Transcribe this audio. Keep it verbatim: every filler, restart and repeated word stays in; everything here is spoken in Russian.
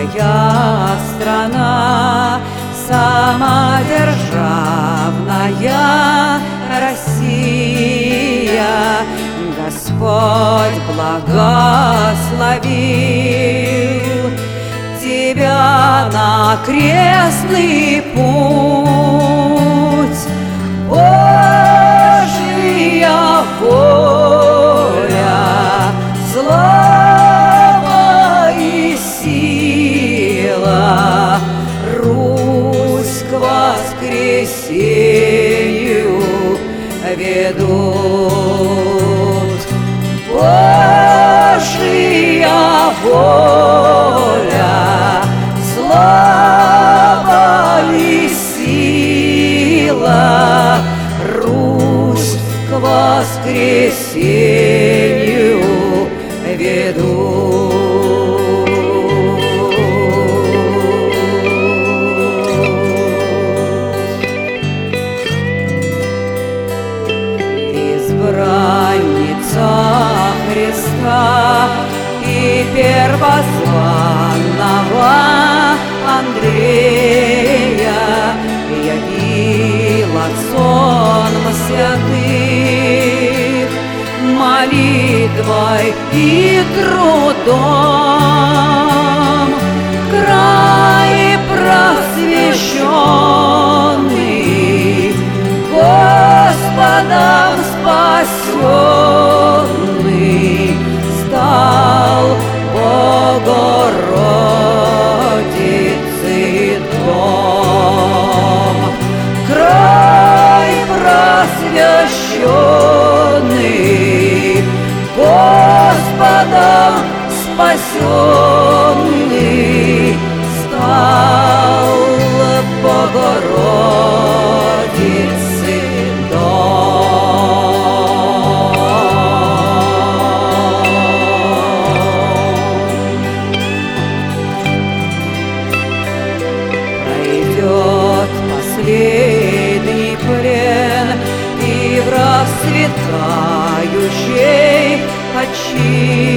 Моя страна самодержавная Россия, Господь благословил тебя на крестный путь. Божья воля, слава и сила Русь к воскресению ведут. Божья воля, слава и сила Русь к воскресению ведут. Избранница Христа и первозванного Андрея явила сон святых молитвой и трудом. Край просвещенный, Господом спасенный, стал Богородицы дом. Край просвещенный, Господом спасенный, стал Богородицы последний плен, и в расцветающей очи